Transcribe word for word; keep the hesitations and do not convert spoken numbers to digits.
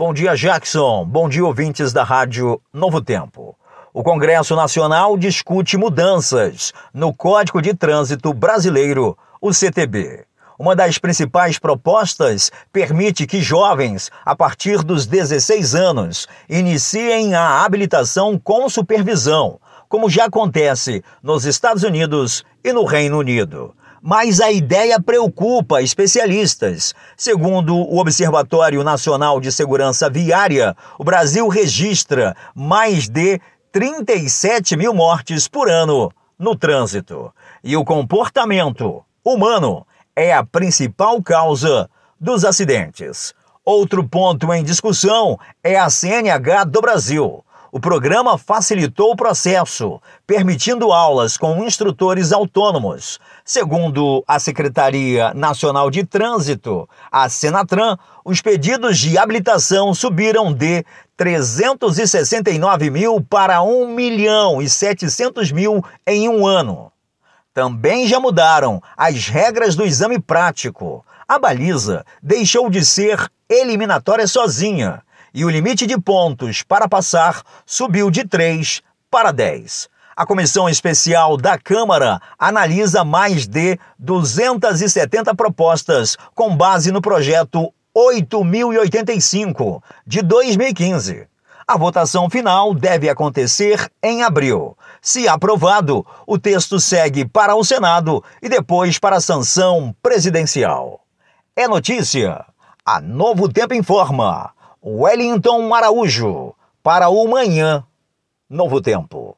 Bom dia, Jackson. Bom dia, ouvintes da Rádio Novo Tempo. O Congresso Nacional discute mudanças no Código de Trânsito Brasileiro, o C T B. Uma das principais propostas permite que jovens, a partir dos dezesseis anos, iniciem a habilitação com supervisão, como já acontece nos Estados Unidos e no Reino Unido. Mas a ideia preocupa especialistas. Segundo o Observatório Nacional de Segurança Viária, o Brasil registra mais de trinta e sete mil mortes por ano no trânsito. E o comportamento humano é a principal causa dos acidentes. Outro ponto em discussão é a C N H do Brasil. O programa facilitou o processo, permitindo aulas com instrutores autônomos. Segundo a Secretaria Nacional de Trânsito, a Senatran, os pedidos de habilitação subiram de trezentos e sessenta e nove mil para um milhão e setecentos mil em um ano. Também já mudaram as regras do exame prático. A baliza deixou de ser eliminatória sozinha e o limite de pontos para passar subiu de três para dez. A Comissão Especial da Câmara analisa mais de duzentas e setenta propostas com base no projeto oito mil e oitenta e cinco, de dois mil e quinze. A votação final deve acontecer em abril. Se aprovado, o texto segue para o Senado e depois para a sanção presidencial. É notícia. A Novo Tempo informa. Wellington Araújo, para o Manhã Novo Tempo.